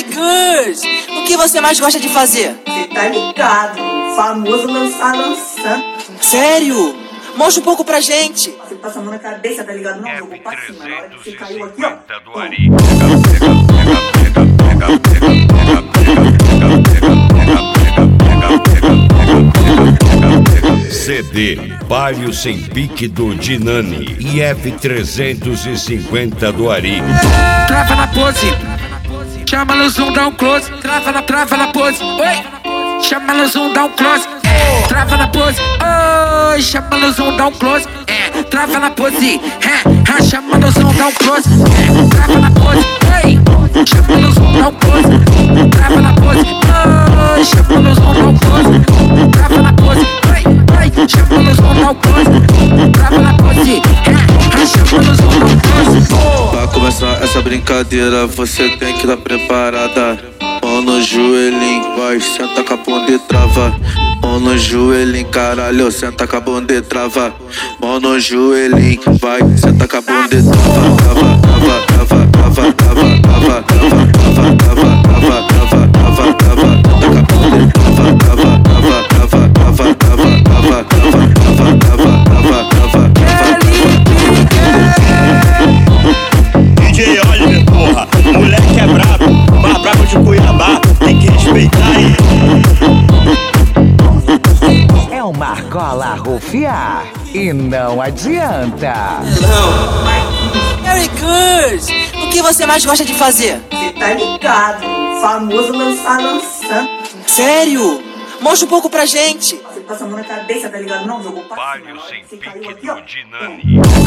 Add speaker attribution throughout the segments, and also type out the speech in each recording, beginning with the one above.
Speaker 1: Girls, o que você mais gosta de fazer?
Speaker 2: Cê tá ligado, famoso lançando.
Speaker 1: Sério? Mostra um pouco pra gente.
Speaker 2: Você passa a mão na cabeça, tá ligado? Não, jogou pra cima. Na hora que você caiu aqui, ó.
Speaker 3: CD Palio Sem Pique do Dinani e F350 do Ari.
Speaker 4: Trava na pose, chama no zoom, dá um close. Trava na pose, oi. Chama no zoom, dá um close. Trava na pose, oi. Chama no zoom, dá um close. Trava na pose, chama no zoom, dá um close. Trava na pose, oi. Chama no zoom, dá um close. Trava na pose, oi. Chama no zoom, dá um close. Trava na pose, oi. Chama no zoom, dá um close. Trava na pose, chama no zoom, dá um close.
Speaker 5: Pra começar essa brincadeira, você tem que estar preparada. Mão no joelhinho, vai, senta com a bunda e trava. Mão no joelhinho, caralho, senta com a bunda e trava. Mão no joelhinho, vai, senta com a bunda e trava. Trava, trava, trava, trava, trava, trava, trava, trava, trava, trava, trava, trava, trava, senta com a bunda e trava, trava, trava, trava, trava, trava, trava, trava, trava, trava, trava,
Speaker 6: DJ Oliver, porra, moleque é brabo, mais brabo de Cuiabá, tem que respeitar ele.
Speaker 7: É uma argola rufiar e não adianta.
Speaker 1: Harry Girls, o que você mais gosta de fazer?
Speaker 2: Cê tá ligado, famoso lançando.
Speaker 1: Sério? Mostra um pouco pra gente.
Speaker 2: Você passa a mão na cabeça, tá ligado? Não, jogou pra cima.
Speaker 3: Palio
Speaker 2: Na hora
Speaker 3: Sem
Speaker 2: que você
Speaker 3: Pique
Speaker 2: caiu aqui, ó.
Speaker 3: do Dinani.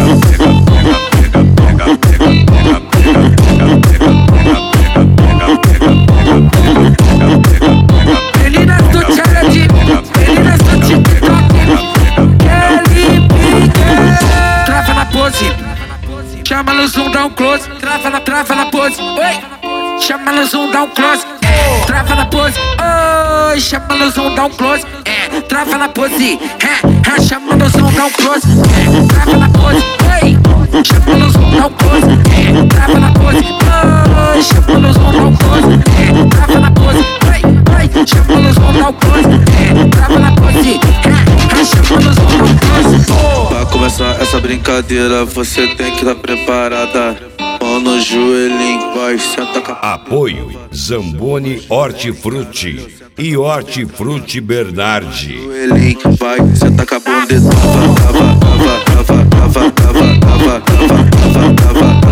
Speaker 4: Meninas do challenge, meninas do TikTok, Kelly Pique. Trava na pose, chama no zoom, dá um close. Trava na pose, oi. Chama no zoom, dá um close. Trava na pose, oi. Chama no zoom, dá um close. Trava na pose, chama no zoom, dá um close. Trava na pose, oi. Chama no zoom, dá um close. Trava na pose, oi. Chama no zoom, dá um close. Trava na pose, oi. Chama no zoom, dá um close. Trava na pose, chama no zoom, dá um close.
Speaker 5: Pra começar essa brincadeira, você tem que estar preparada. Mão no joelhinho, vai, senta com a...
Speaker 3: Apoio Zamboni Hortifruti e Hortifruti Bernardi.
Speaker 5: joelhinho, vai, senta com a bunda e trava, trava, trava, trava, trava, trava, trava, trava, trava, trava.